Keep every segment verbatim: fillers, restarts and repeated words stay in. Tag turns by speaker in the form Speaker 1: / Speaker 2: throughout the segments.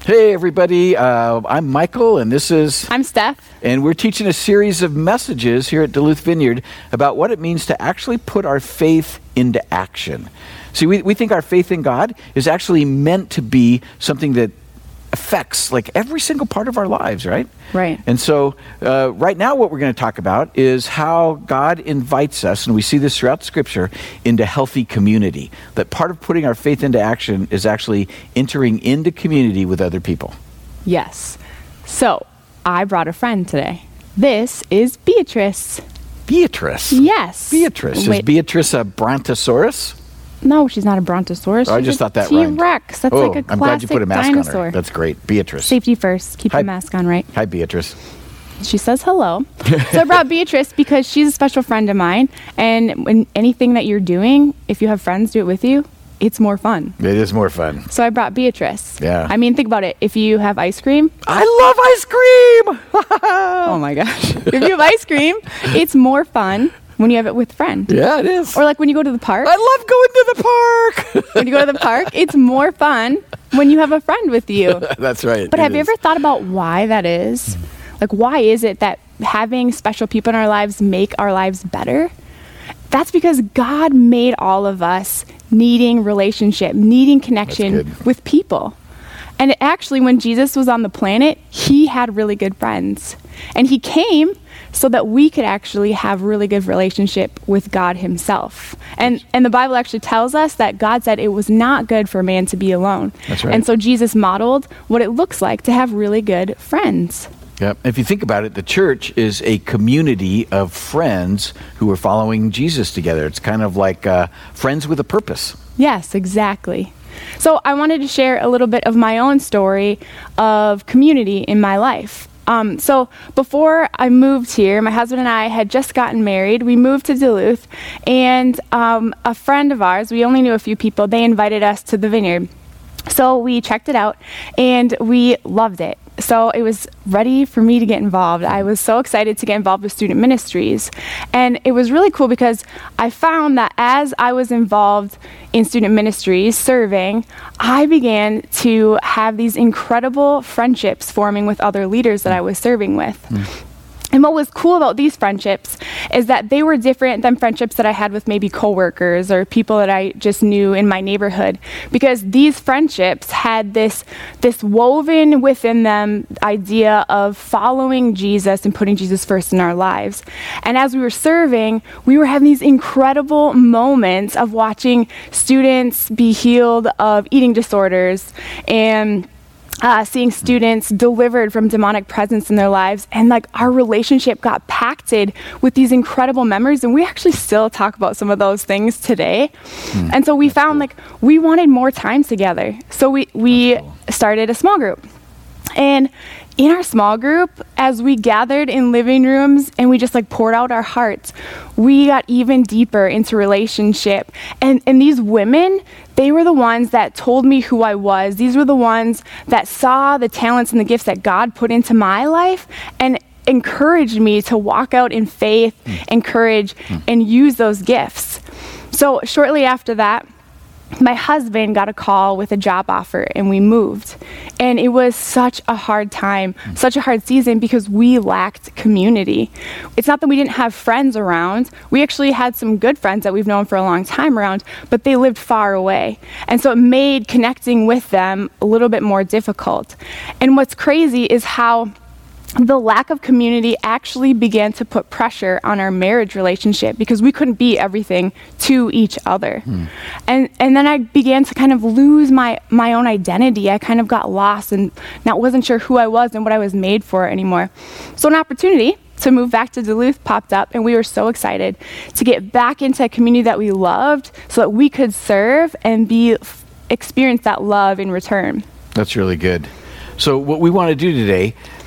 Speaker 1: Hey, everybody. Uh, I'm Michael, and this is...
Speaker 2: I'm Steph.
Speaker 1: And we're teaching a series of messages here at Duluth Vineyard about what it means to actually put our faith into action. See, we, we think our faith in God is actually meant to be something that affects like every single part of our lives, right?
Speaker 2: Right.
Speaker 1: And so uh, right now what we're going to talk about is how God invites us, and we see this throughout Scripture, into healthy community. That part of putting our faith into action is actually entering into community with other people.
Speaker 2: Yes. So I brought a friend today. This is Beatrice.
Speaker 1: Beatrice?
Speaker 2: Yes.
Speaker 1: Beatrice.
Speaker 2: Wait.
Speaker 1: Is Beatrice a brontosaurus?
Speaker 2: No, she's not a brontosaurus.
Speaker 1: Oh, I
Speaker 2: She's
Speaker 1: just
Speaker 2: a
Speaker 1: thought that rhymed.
Speaker 2: T-Rex. That's
Speaker 1: oh,
Speaker 2: like a classic
Speaker 1: I'm glad you put a mask
Speaker 2: dinosaur.
Speaker 1: on her. That's great. Beatrice.
Speaker 2: Safety first. Keep
Speaker 1: Hi.
Speaker 2: your mask on, right?
Speaker 1: Hi, Beatrice.
Speaker 2: She says hello. So I brought Beatrice because she's a special friend of mine. And when anything that you're doing, if you have friends do it with you, it's more fun.
Speaker 1: It is more fun.
Speaker 2: So I brought Beatrice.
Speaker 1: Yeah.
Speaker 2: I mean, think about it. If you have ice cream.
Speaker 1: I love ice cream!
Speaker 2: Oh my gosh. If you have ice cream, it's more fun when you have it with a friend.
Speaker 1: Yeah, it is.
Speaker 2: Or like when you go to the park.
Speaker 1: I love going to the park!
Speaker 2: When you go to the park, it's more fun when you have a friend with you.
Speaker 1: That's right.
Speaker 2: But
Speaker 1: it
Speaker 2: have you
Speaker 1: is.
Speaker 2: ever thought about why that is? Like, why is it that having special people in our lives make our lives better? That's because God made all of us needing relationship, needing connection
Speaker 1: good.
Speaker 2: with people. And actually, when Jesus was on the planet, he had really good friends. And he came so that we could actually have really good relationship with God himself. And and the Bible actually tells us that God said it was not good for man to be alone.
Speaker 1: That's right.
Speaker 2: And so Jesus modeled what it looks like to have really good friends.
Speaker 1: Yep. If you think about it, the church is a community of friends who are following Jesus together. It's kind of like uh, friends with a purpose.
Speaker 2: Yes, exactly. So I wanted to share a little bit of my own story of community in my life. Um, so before I moved here, my husband and I had just gotten married. We moved to Duluth, and um, a friend of ours, we only knew a few people, they invited us to the vineyard. So we checked it out, and we loved it. So it was ready for me to get involved. I was so excited to get involved with student ministries. And it was really cool because I found that as I was involved in student ministries, serving, I began to have these incredible friendships forming with other leaders that I was serving with. Mm. And what was cool about these friendships is that they were different than friendships that I had with maybe coworkers or people that I just knew in my neighborhood, because these friendships had this this woven within them idea of following Jesus and putting Jesus first in our lives. And as we were serving, we were having these incredible moments of watching students be healed of eating disorders and Uh, seeing students delivered from demonic presence in their lives, and like our relationship got pacted with these incredible memories, and we actually still talk about some of those things today. Mm, and so we found cool. like we wanted more time together, so we we cool. started a small group. And in our small group, as we gathered in living rooms and we just like poured out our hearts, we got even deeper into relationship. And and these women, they were the ones that told me who I was. These were the ones that saw the talents and the gifts that God put into my life and encouraged me to walk out in faith, mm. and courage, mm. and use those gifts. So shortly after that, my husband got a call with a job offer, and we moved. And it was such a hard time, mm. such a hard season, because we lacked community. It's not that we didn't have friends around. We actually had some good friends that we've known for a long time around, but they lived far away. And so it made connecting with them a little bit more difficult. And what's crazy is how the lack of community actually began to put pressure on our marriage relationship, because we couldn't be everything to each other. Hmm. And and then I began to kind of lose my, my own identity. I kind of got lost and not wasn't sure who I was and what I was made for anymore. So an opportunity to move back to Duluth popped up, and we were so excited to get back into a community that we loved so that we could serve and be experience that love in return.
Speaker 1: That's really good. So what we want to do today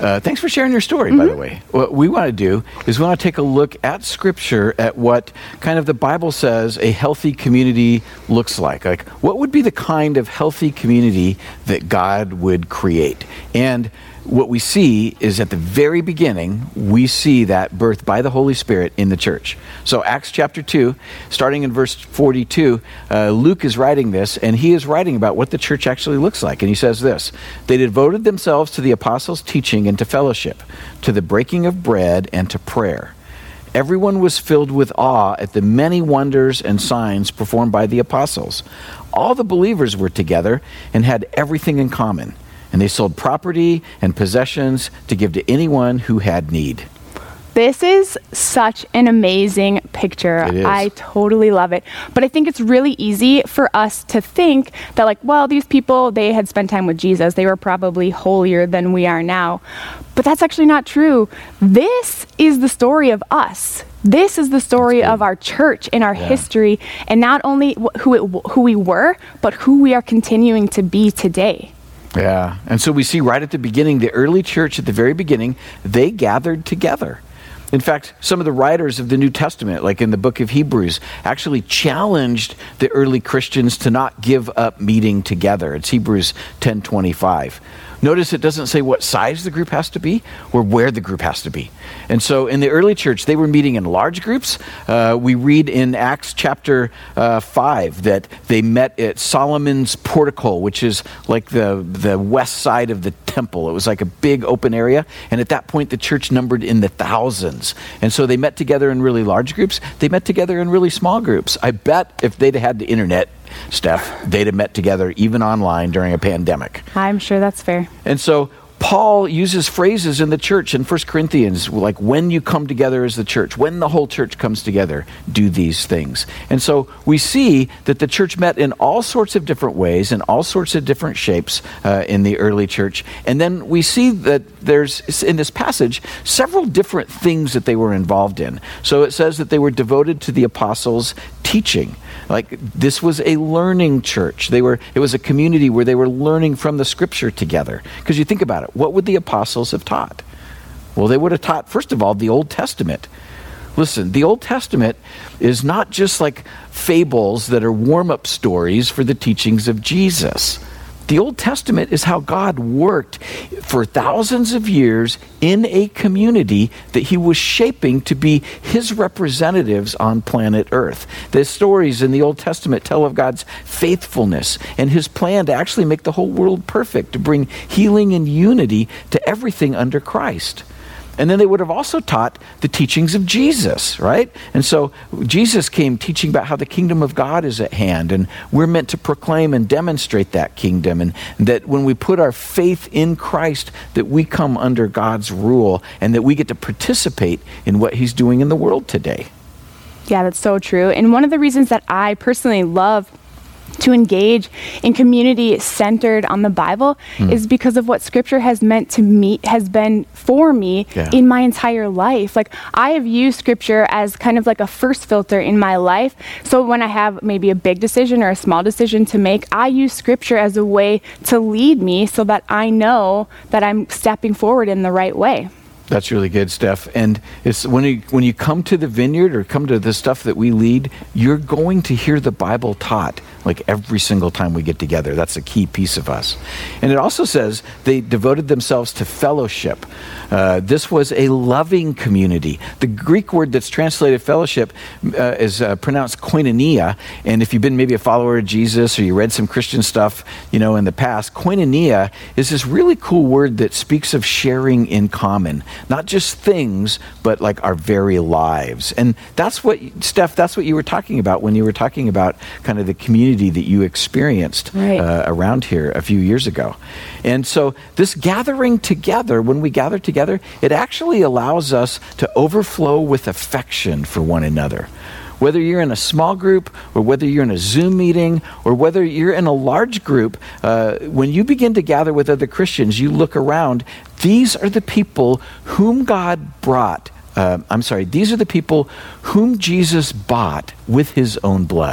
Speaker 1: Uh, thanks for sharing your story, mm-hmm. by the way. What we want to do is we want to take a look at Scripture, at what kind of the Bible says a healthy community looks like. Like, what would be the kind of healthy community that God would create? And what we see is at the very beginning, we see that birthed by the Holy Spirit in the church. So Acts chapter two, starting in verse forty-two, uh, Luke is writing this, and he is writing about what the church actually looks like. And he says this: they devoted themselves to the apostles' teaching and to fellowship, to the breaking of bread and to prayer. Everyone was filled with awe at the many wonders and signs performed by the apostles. All the believers were together and had everything in common. And they sold property and possessions to give to anyone who had need.
Speaker 2: This is such an amazing picture.
Speaker 1: It is.
Speaker 2: I totally love it. But I think it's really easy for us to think that, like, well, these people, they had spent time with Jesus. They were probably holier than we are now. But that's actually not true. This is the story of us. This is the story of our church and our
Speaker 1: yeah.
Speaker 2: history, and not only wh- who it, who we were, but who we are continuing to be today.
Speaker 1: Yeah, and so we see right at the beginning, the early church at the very beginning, they gathered together. In fact, some of the writers of the New Testament, like in the book of Hebrews, actually challenged the early Christians to not give up meeting together. It's Hebrews ten twenty-five. Notice it doesn't say what size the group has to be or where the group has to be. And so in the early church, they were meeting in large groups. Uh, we read in Acts chapter uh, five that they met at Solomon's portico, which is like the, the west side of the temple. It was like a big open area. And at that point, the church numbered in the thousands. And so they met together in really large groups. They met together in really small groups. I bet if they'd had the internet, Steph, they'd have met together even online during a pandemic.
Speaker 2: I'm sure that's fair.
Speaker 1: And so Paul uses phrases in the church in First Corinthians, like when you come together as the church, when the whole church comes together, do these things. And so we see that the church met in all sorts of different ways, in all sorts of different shapes uh, in the early church. And then we see that there's, in this passage, several different things that they were involved in. So it says that they were devoted to the apostles' teaching. Like, this was a learning church. They were. It was a community where they were learning from the Scripture together. Because you think about it, what would the apostles have taught? Well, they would have taught, first of all, the Old Testament. Listen, the Old Testament is not just like fables that are warm-up stories for the teachings of Jesus. The Old Testament is how God worked for thousands of years in a community that he was shaping to be his representatives on planet Earth. The stories in the Old Testament tell of God's faithfulness and his plan to actually make the whole world perfect, to bring healing and unity to everything under Christ. And then they would have also taught the teachings of Jesus, right? And so Jesus came teaching about how the kingdom of God is at hand, and we're meant to proclaim and demonstrate that kingdom, and that when we put our faith in Christ, that we come under God's rule, and that we get to participate in what he's doing in the world today.
Speaker 2: Yeah, that's so true. And one of the reasons that I personally love to engage in community centered on the Bible mm. is because of what Scripture has meant to me, has been for me yeah. in my entire life. Like, I have used Scripture as kind of like a first filter in my life. So when I have maybe a big decision or a small decision to make, I use Scripture as a way to lead me so that I know that I'm stepping forward in the right way.
Speaker 1: That's really good, Steph. And it's when you when you come to the vineyard or come to the stuff that we lead, you're going to hear the Bible taught like every single time we get together. That's a key piece of us. And it also says they devoted themselves to fellowship. Uh, this was a loving community. The Greek word that's translated fellowship uh, is uh, pronounced koinonia. And if you've been maybe a follower of Jesus or you read some Christian stuff, you know, in the past, koinonia is this really cool word that speaks of sharing in common. Not just things, but like our very lives. And that's what, Steph, that's what you were talking about when you were talking about kind of the community that you experienced
Speaker 2: right.
Speaker 1: uh, around here a few years ago. And so this gathering together, when we gather together, it actually allows us to overflow with affection for one another. Whether you're in a small group or whether you're in a Zoom meeting or whether you're in a large group, uh, when you begin to gather with other Christians, you look around, these are the people whom God brought. Uh, I'm sorry, these are the people whom Jesus bought with his own blood.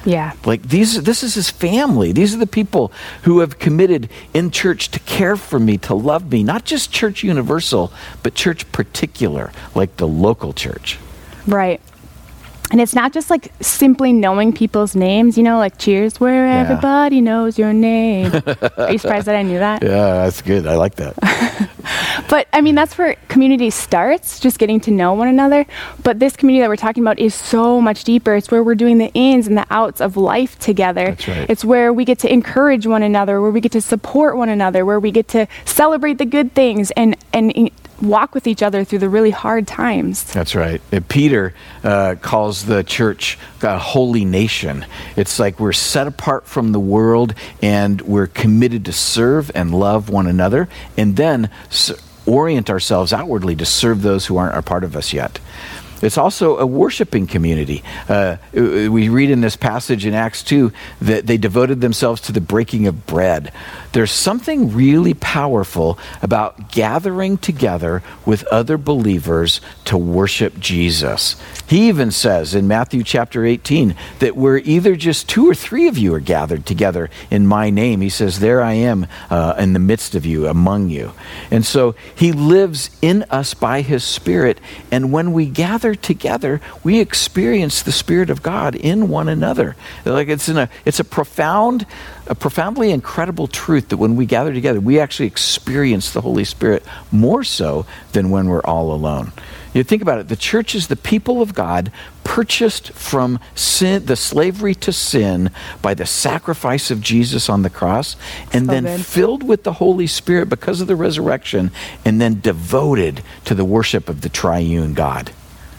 Speaker 2: Yeah.
Speaker 1: Like these, this is his family. These are the people who have committed in church to care for me, to love me, not just church universal, but church particular, like the local church.
Speaker 2: Right. And it's not just like simply knowing people's names, you know, like cheers where
Speaker 1: Yeah.
Speaker 2: everybody knows your name. Are you surprised that I knew that?
Speaker 1: Yeah, that's good. I like that.
Speaker 2: But I mean, that's where community starts, just getting to know one another. But this community that we're talking about is so much deeper. It's where we're doing the ins and the outs of life together.
Speaker 1: That's right.
Speaker 2: It's where we get to encourage one another, where we get to support one another, where we get to celebrate the good things and, and walk with each other through the really hard times.
Speaker 1: That's right. And Peter uh, calls the church a holy nation. It's like we're set apart from the world and we're committed to serve and love one another, and then s- orient ourselves outwardly to serve those who aren't a part of us yet. It's also a worshiping community. Uh, we read in this passage in Acts two that they devoted themselves to the breaking of bread. There's something really powerful about gathering together with other believers to worship Jesus. He even says in Matthew chapter eighteen that where either just two or three of you are gathered together in my name, he says, there I am uh, in the midst of you, among you. And so he lives in us by his Spirit, and when we gather together, we experience the Spirit of God in one another. Like it's in a it's a profound, a profoundly incredible truth that when we gather together, we actually experience the Holy Spirit more so than when we're all alone. You think about it, the church is the people of God purchased from sin, the slavery to sin by the sacrifice of Jesus on the cross, and
Speaker 2: So
Speaker 1: then
Speaker 2: good.
Speaker 1: filled with the Holy Spirit because of the resurrection, and then devoted to the worship of the triune God.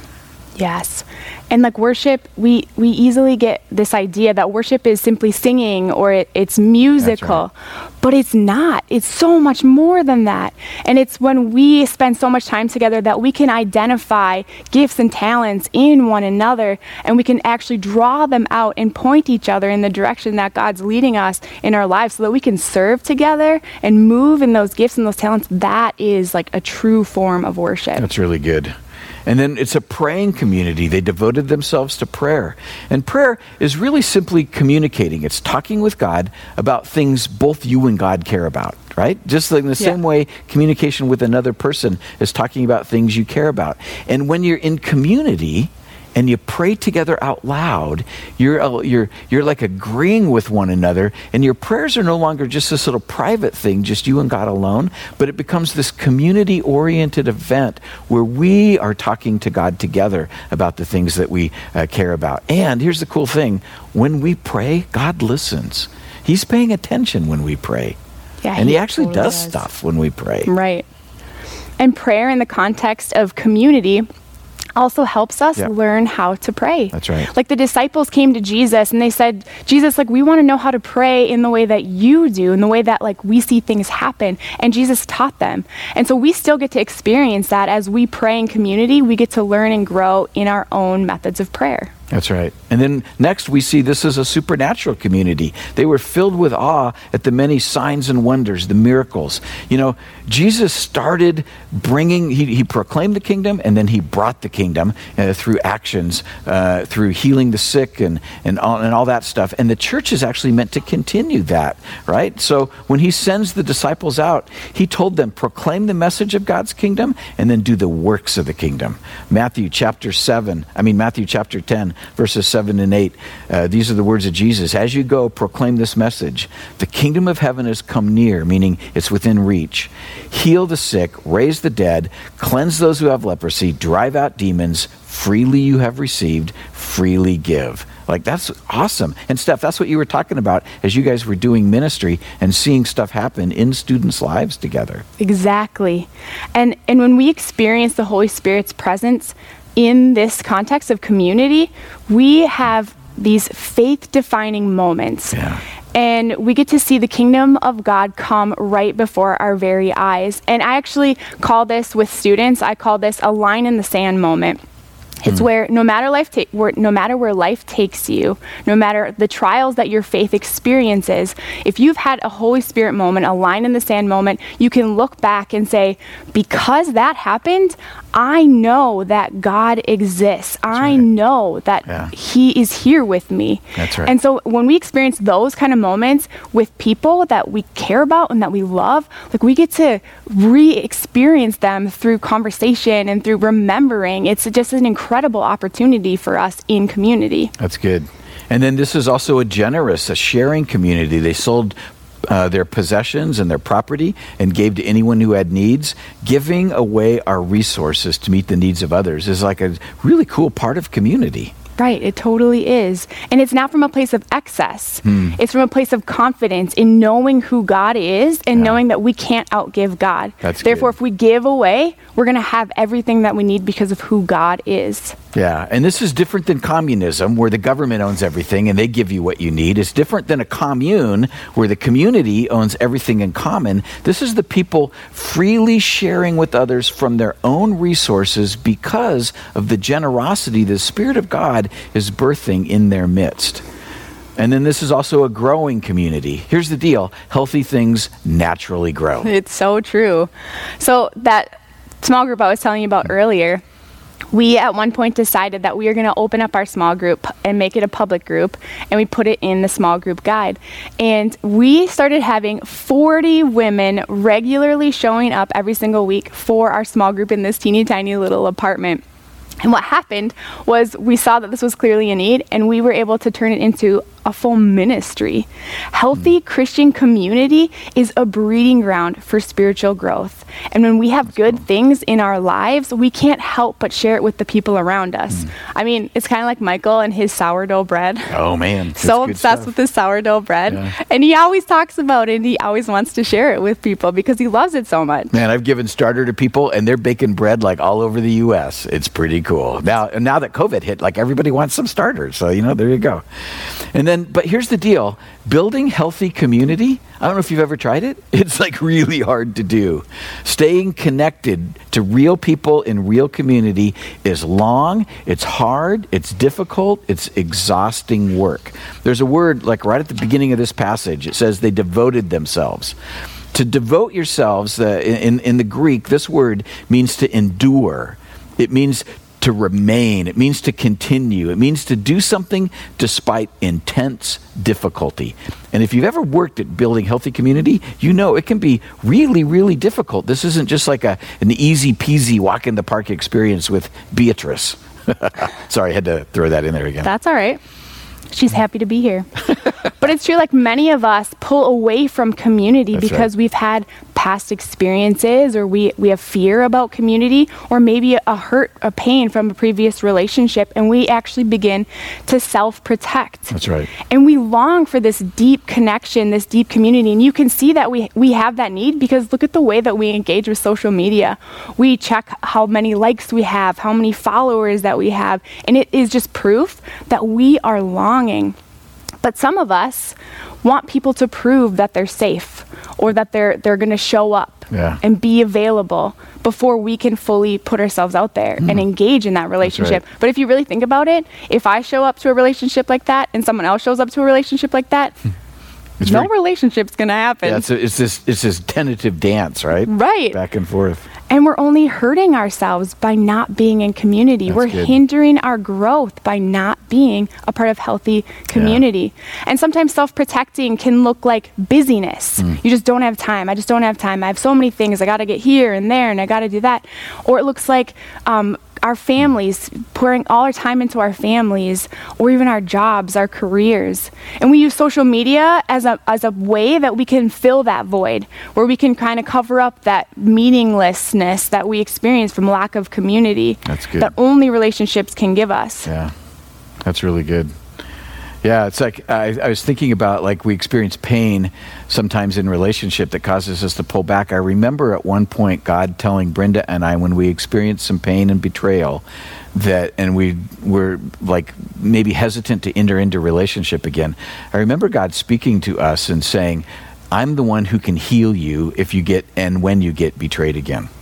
Speaker 2: Yes. And like worship, we, we easily get this idea that worship is simply singing or it, it's musical, but it's not. It's so much more than that. And it's when we spend so much time together that we can identify gifts and talents in one another, and we can actually draw them out and point each other in the direction that God's leading us in our lives so that we can serve together and move in those gifts and those talents. That is like a true form of worship.
Speaker 1: That's really good. And then it's a praying community. They devoted themselves to prayer. And prayer is really simply communicating. It's talking with God about things both you and God care about, right? Just like in the
Speaker 2: Yeah.
Speaker 1: same way communication with another person is talking about things you care about. And when you're in community and you pray together out loud, you're uh, you're you're like agreeing with one another, and your prayers are no longer just this little private thing, just you and God alone, but it becomes this community-oriented event where we are talking to God together about the things that we uh, care about. And here's the cool thing, when we pray, God listens. He's paying attention when we pray.
Speaker 2: Yeah,
Speaker 1: and he,
Speaker 2: he
Speaker 1: actually
Speaker 2: totally
Speaker 1: does
Speaker 2: does.
Speaker 1: stuff when we pray.
Speaker 2: Right. And prayer in the context of community also helps us
Speaker 1: Yeah.
Speaker 2: learn how to pray.
Speaker 1: That's right.
Speaker 2: Like the disciples came to Jesus and they said, Jesus, like we want to know how to pray in the way that you do, in the way that like we see things happen. And Jesus taught them. And so we still get to experience that as we pray in community. We get to learn and grow in our own methods of prayer.
Speaker 1: That's right. And then next we see this is a supernatural community. They were filled with awe at the many signs and wonders, the miracles. You know, Jesus started bringing, he, he proclaimed the kingdom, and then he brought the kingdom uh, through actions, uh, through healing the sick and, and, all, and all that stuff. And the church is actually meant to continue that, right? So when he sends the disciples out, he told them, proclaim the message of God's kingdom and then do the works of the kingdom. Matthew chapter seven, I mean Matthew chapter ten, verses seven and eight. Uh, these are the words of Jesus. As you go, proclaim this message. The kingdom of heaven has come near, meaning it's within reach. Heal the sick, raise the dead, cleanse those who have leprosy, drive out demons. Freely you have received, freely give. Like, that's awesome. And Steph, that's what you were talking about as you guys were doing ministry and seeing stuff happen in students' lives together.
Speaker 2: Exactly. And and when we experience the Holy Spirit's presence in this context of community, we have these faith-defining moments.
Speaker 1: Yeah.
Speaker 2: And we get to see the kingdom of God come right before our very eyes. And I actually call this with students, I call this a line in the sand moment. It's mm. where no matter life ta- where, no matter where life takes you, no matter the trials that your faith experiences, if you've had a Holy Spirit moment, a line in the sand moment, you can look back and say, because that happened, I know that God exists. That's I right. know that yeah. he is here with me.
Speaker 1: That's right.
Speaker 2: And so when we experience those kind of moments with people that we care about and that we love, like we get to re-experience them through conversation and through remembering. It's just an incredible opportunity for us in community.
Speaker 1: That's good. And then this is also a generous, a sharing community. They sold uh, their possessions and their property and gave to anyone who had needs. Giving away our resources to meet the needs of others is like a really cool part of community.
Speaker 2: Right, it totally is. And it's not from a place of excess. Hmm. It's from a place of confidence in knowing who God is and yeah. knowing that we can't outgive God.
Speaker 1: That's
Speaker 2: Therefore,
Speaker 1: good.
Speaker 2: If we give away, we're going to have everything that we need because of who God is.
Speaker 1: Yeah, and this is different than communism, where the government owns everything and they give you what you need. It's different than a commune, where the community owns everything in common. This is the people freely sharing with others from their own resources because of the generosity the Spirit of God is birthing in their midst. And then this is also a growing community. Here's the deal. Healthy things naturally grow.
Speaker 2: It's so true. So that small group I was telling you about earlier, we at one point decided that we were going to open up our small group and make it a public group, and we put it in the small group guide. And we started having forty women regularly showing up every single week for our small group in this teeny tiny little apartment. And what happened was we saw that this was clearly a need, and we were able to turn it into a full ministry. Healthy Christian community is a breeding ground for spiritual growth. And when we have That's good cool. things in our lives, we can't help but share it with the people around us. Mm. I mean, it's kind of like Michael and his sourdough bread.
Speaker 1: Oh, man.
Speaker 2: So obsessed with his sourdough bread. Yeah. And he always talks about it, and he always wants to share it with people because he loves it so much.
Speaker 1: Man, I've given starter to people, and they're baking bread like all over the U S. It's pretty cool. Now, now that COVID hit, like everybody wants some starters. So, you know, there you go. And then, but here's the deal. Building healthy community, I don't know if you've ever tried it. It's like really hard to do. Staying connected to real people in real community is long, it's hard, it's difficult, it's exhausting work. There's a word like right at the beginning of this passage. It says they devoted themselves. To devote yourselves, uh, in, in the Greek, this word means to endure. It means to remain. It means to continue. It means to do something despite intense difficulty. And if you've ever worked at building healthy community, you know it can be really, really difficult. This isn't just like a an easy peasy walk in the park experience with Beatrice. Sorry, I had to throw that in there again.
Speaker 2: That's all right. She's happy to be here. But it's true, like many of us pull away from community That's because right. we've had past experiences, or we, we have fear about community, or maybe a, a hurt, a pain from a previous relationship, and we actually begin to self-protect.
Speaker 1: That's right.
Speaker 2: And we long for this deep connection, this deep community, and you can see that we, we have that need because look at the way that we engage with social media. We check how many likes we have, how many followers that we have, and it is just proof that we are longing. But some of us want people to prove that they're safe or that they're they're going to show up
Speaker 1: yeah.
Speaker 2: and be available before we can fully put ourselves out there mm. and engage in that relationship.
Speaker 1: Right.
Speaker 2: But if you really think about it, if I show up to a relationship like that and someone else shows up to a relationship like that, it's no very, relationship's going to happen.
Speaker 1: Yeah, it's, a, it's this it's this tentative dance, right?
Speaker 2: Right.
Speaker 1: Back and forth.
Speaker 2: And we're only hurting ourselves by not being in community.
Speaker 1: That's
Speaker 2: we're
Speaker 1: good.
Speaker 2: hindering our growth by not being a part of healthy community. Yeah. And sometimes self-protecting can look like busyness. Mm. You just don't have time. I just don't have time. I have so many things. I got to get here and there, and I got to do that. Or it looks like um, our families, pouring all our time into our families, or even our jobs, our careers. And we use social media as a as a way that we can fill that void, where we can kind of cover up that meaninglessness that we experience from lack of community.
Speaker 1: That's good.
Speaker 2: That only relationships can give us.
Speaker 1: Yeah, that's really good. Yeah, it's like I, I was thinking about like we experience pain sometimes in relationship that causes us to pull back. I remember at one point God telling Brenda and I when we experienced some pain and betrayal that, and we were like maybe hesitant to enter into relationship again. I remember God speaking to us and saying, I'm the one who can heal you if you get and when you get betrayed again.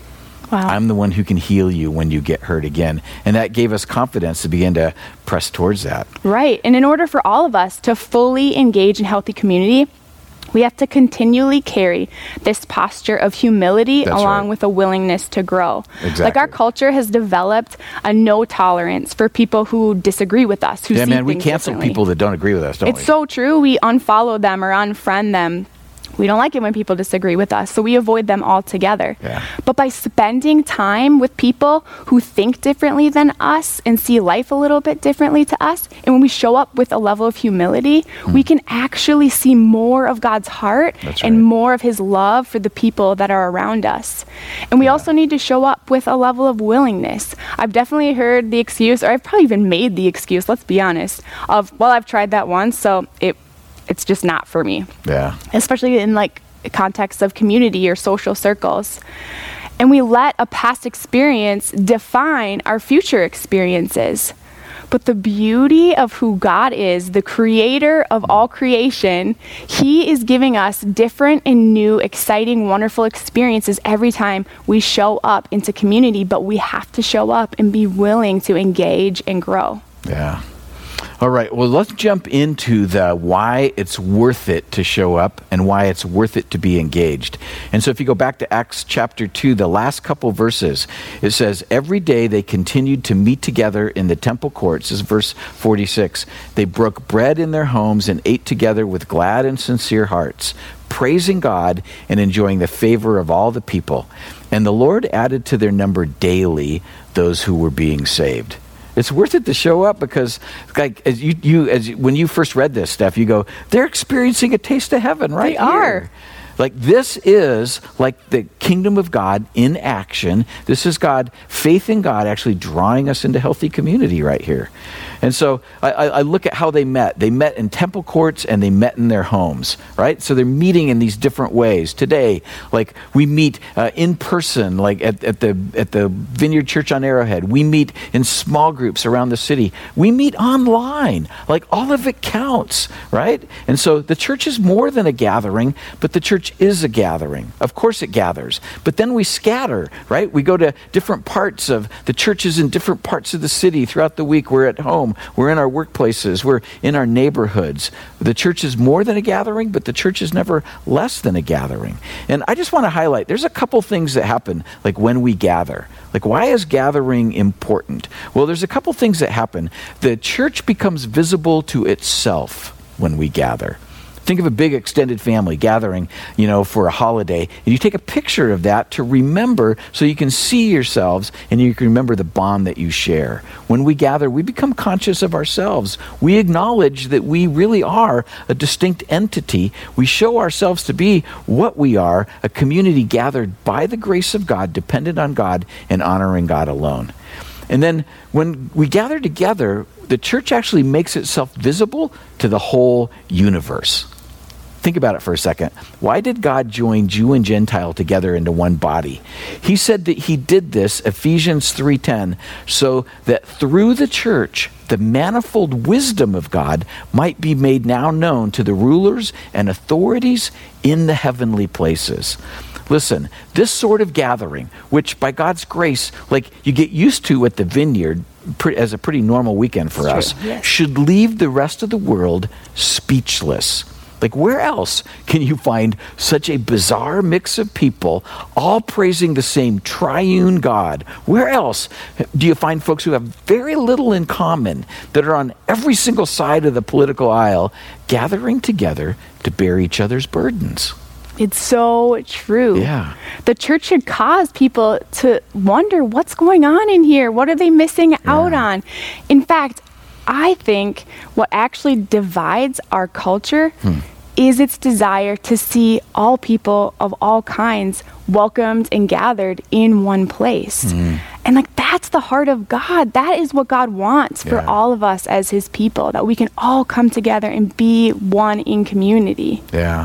Speaker 2: Wow.
Speaker 1: I'm the one who can heal you when you get hurt again. And that gave us confidence to begin to press towards that.
Speaker 2: Right. And in order for all of us to fully engage in healthy community, we have to continually carry this posture of humility
Speaker 1: That's
Speaker 2: along
Speaker 1: right.
Speaker 2: with a willingness to grow.
Speaker 1: Exactly.
Speaker 2: Like our culture has developed a no tolerance for people who disagree with us, who
Speaker 1: Yeah,
Speaker 2: see
Speaker 1: man, we
Speaker 2: things
Speaker 1: cancel
Speaker 2: differently.
Speaker 1: people that don't agree with us, don't
Speaker 2: It's
Speaker 1: we?
Speaker 2: so true. We unfollow them or unfriend them. We don't like it when people disagree with us, so we avoid them altogether.
Speaker 1: Yeah.
Speaker 2: But by spending time with people who think differently than us and see life a little bit differently to us, and when we show up with a level of humility,
Speaker 1: Hmm.
Speaker 2: we can actually see more of God's heart
Speaker 1: That's
Speaker 2: and
Speaker 1: right.
Speaker 2: more of his love for the people that are around us. And we
Speaker 1: Yeah.
Speaker 2: also need to show up with a level of willingness. I've definitely heard the excuse, or I've probably even made the excuse, let's be honest, of, well, I've tried that once, so it it's just not for me,
Speaker 1: Yeah.
Speaker 2: especially in like context of community or social circles. And we let a past experience define our future experiences. But the beauty of who God is, the creator of all creation, he is giving us different and new, exciting, wonderful experiences every time we show up into community, but we have to show up and be willing to engage and grow.
Speaker 1: Yeah. All right. Well, let's jump into the why it's worth it to show up and why it's worth it to be engaged. And so if you go back to Acts chapter two, the last couple verses, it says, every day they continued to meet together in the temple courts. This is verse forty-six. They broke bread in their homes and ate together with glad and sincere hearts, praising God and enjoying the favor of all the people. And the Lord added to their number daily those who were being saved. It's worth it to show up because, like, as you, you as you, when you first read this stuff, you go, "They're experiencing a taste of heaven right
Speaker 2: They are.
Speaker 1: here." Like, this is like the kingdom of God in action. This is God, faith in God, actually drawing us into healthy community right here. And so I, I I look at how they met. They met in temple courts and they met in their homes, right? So they're meeting in these different ways. Today, like, we meet uh, in person, like at, at the at the Vineyard Church on Arrowhead. We meet in small groups around the city. We meet online. Like, all of it counts, right? And so the church is more than a gathering, but the church is a gathering. Of course it gathers. But then we scatter, right? We go to different parts of the churches in different parts of the city throughout the week. We're at home. We're in our workplaces. We're in our neighborhoods. The church is more than a gathering, but the church is never less than a gathering. And I just want to highlight, there's a couple things that happen, like when we gather. Like, why is gathering important? Well, there's a couple things that happen. The church becomes visible to itself when we gather. Think of a big extended family gathering, you know, for a holiday, and you take a picture of that to remember so you can see yourselves and you can remember the bond that you share. When we gather, we become conscious of ourselves. We acknowledge that we really are a distinct entity. We show ourselves to be what we are, a community gathered by the grace of God, dependent on God and honoring God alone. And then when we gather together, the church actually makes itself visible to the whole universe. Think about it for a second. Why did God join Jew and Gentile together into one body? He said that he did this, Ephesians three ten, so that through the church, the manifold wisdom of God might be made now known to the rulers and authorities in the heavenly places. Listen, this sort of gathering, which by God's grace, like you get used to at the Vineyard as a pretty normal weekend for
Speaker 2: That's
Speaker 1: us,
Speaker 2: true, yes.
Speaker 1: should leave the rest of the world speechless. Like, where else can you find such a bizarre mix of people all praising the same triune God? Where else do you find folks who have very little in common, that are on every single side of the political aisle, gathering together to bear each other's burdens?
Speaker 2: It's so true.
Speaker 1: Yeah.
Speaker 2: The church should cause people to wonder what's going on in here. What are they missing out
Speaker 1: Yeah.
Speaker 2: on? In fact, I think what actually divides our culture
Speaker 1: Hmm.
Speaker 2: is its desire to see all people of all kinds welcomed and gathered in one place.
Speaker 1: Hmm.
Speaker 2: And like, that's the heart of God. That is what God wants for
Speaker 1: Yeah.
Speaker 2: all of us as his people, that we can all come together and be one in community.
Speaker 1: Yeah.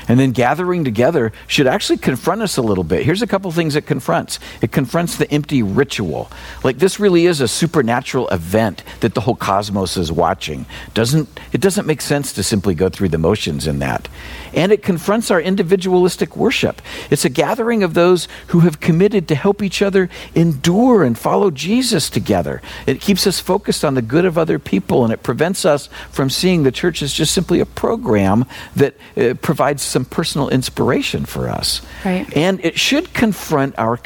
Speaker 1: And then gathering together should actually confront us a little bit. Here's a couple things it confronts. It confronts the empty ritual. Like, this really is a supernatural event that the whole cosmos is watching. Doesn't, it doesn't make sense to simply go through the motions in that. And it confronts our individualistic worship. It's a gathering of those who have committed to help each other endure and follow Jesus together. It keeps us focused on the good of other people, and it prevents us from seeing the church as just simply a program that uh, provides some personal inspiration for us.
Speaker 2: Right.
Speaker 1: And it should confront our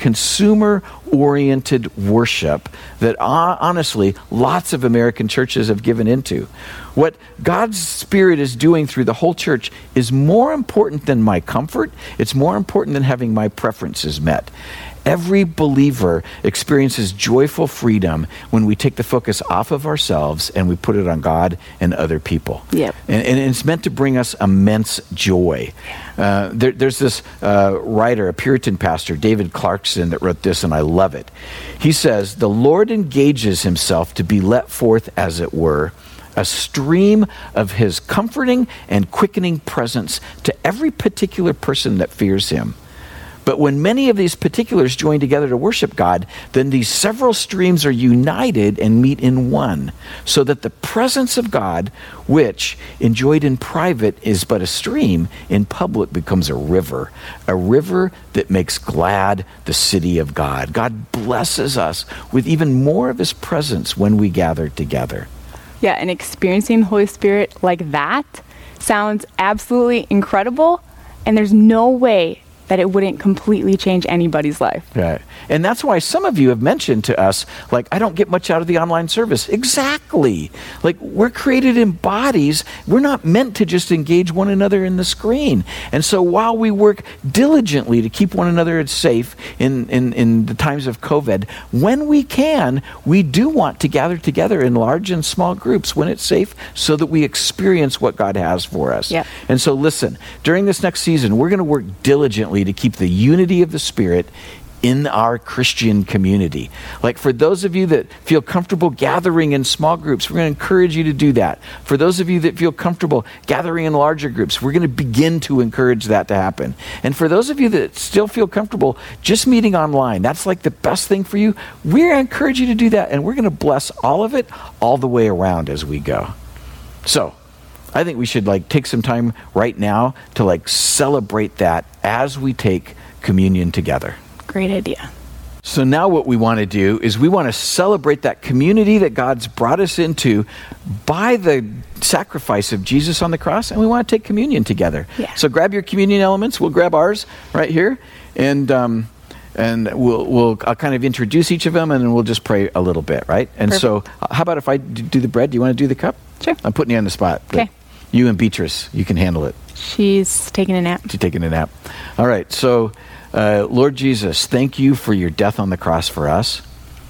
Speaker 1: consumer-oriented worship that uh, honestly lots of American churches have given into. What God's Spirit is doing through the whole church is more important than my comfort. It's more important than having my preferences met. Every believer experiences joyful freedom when we take the focus off of ourselves and we put it on God and other people.
Speaker 2: Yep.
Speaker 1: And, and it's meant to bring us immense joy. Uh, there, there's this uh, writer, a Puritan pastor, David Clarkson, that wrote this, and I love it. He says, "The Lord engages himself to be let forth, as it were, a stream of his comforting and quickening presence to every particular person that fears him. But when many of these particulars join together to worship God, then these several streams are united and meet in one, so that the presence of God, which, enjoyed in private, is but a stream, in public becomes a river, a river that makes glad the city of God." God blesses us with even more of his presence when we gather together.
Speaker 2: Yeah, and experiencing the Holy Spirit like that sounds absolutely incredible, and there's no way that it wouldn't completely change anybody's life.
Speaker 1: Right. And that's why some of you have mentioned to us, like, I don't get much out of the online service. Exactly. Like, we're created in bodies. We're not meant to just engage one another in the screen. And so while we work diligently to keep one another safe in, in, in the times of COVID, when we can, we do want to gather together in large and small groups when it's safe so that we experience what God has for us.
Speaker 2: Yep.
Speaker 1: And so listen, during this next season, we're going to work diligently to keep the unity of the Spirit in our Christian community. Like, for those of you that feel comfortable gathering in small groups, we're going to encourage you to do that. For those of you that feel comfortable gathering in larger groups, we're going to begin to encourage that to happen. And for those of you that still feel comfortable just meeting online, that's like the best thing for you, we're going to encourage you to do that, and we're going to bless all of it all the way around as we go. So, I think we should like take some time right now to like celebrate that as we take communion together.
Speaker 2: Great idea.
Speaker 1: So now what we want to do is we want to celebrate that community that God's brought us into by the sacrifice of Jesus on the cross, and we want to take communion together.
Speaker 2: Yeah.
Speaker 1: So grab your communion elements. We'll grab ours right here, and um, and we'll we'll I'll kind of introduce each of them, and then we'll just pray a little bit, right? And
Speaker 2: Perfect.
Speaker 1: So how about if I do the bread? Do you want to do the cup?
Speaker 2: Sure.
Speaker 1: I'm putting you on the spot. but
Speaker 2: Okay.
Speaker 1: You and Beatrice, you can handle it.
Speaker 2: She's taking a nap.
Speaker 1: She's taking a nap. All right. So, uh, Lord Jesus, thank you for your death on the cross for us,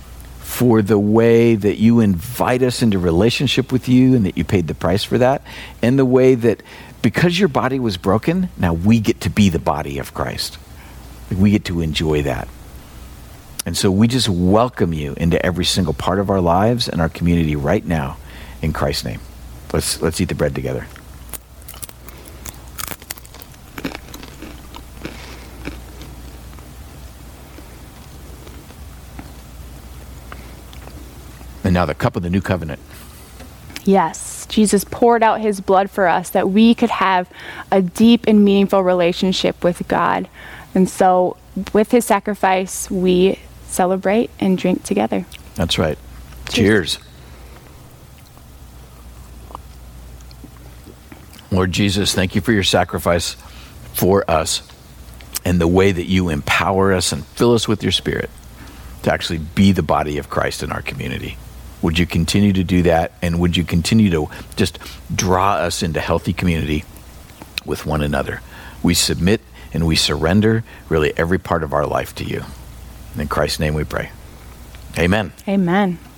Speaker 1: for the way that you invite us into relationship with you and that you paid the price for that, and the way that because your body was broken, now we get to be the body of Christ. We get to enjoy that. And so we just welcome you into every single part of our lives and our community right now in Christ's name. Let's let's eat the bread together. And now the cup of the new covenant.
Speaker 2: Yes, Jesus poured out his blood for us that we could have a deep and meaningful relationship with God. And so with his sacrifice, we celebrate and drink together.
Speaker 1: That's right. Cheers. Cheers. Lord Jesus, thank you for your sacrifice for us and the way that you empower us and fill us with your Spirit to actually be the body of Christ in our community. Would you continue to do that, and would you continue to just draw us into healthy community with one another? We submit and we surrender really every part of our life to you. In Christ's name we pray. Amen.
Speaker 2: Amen.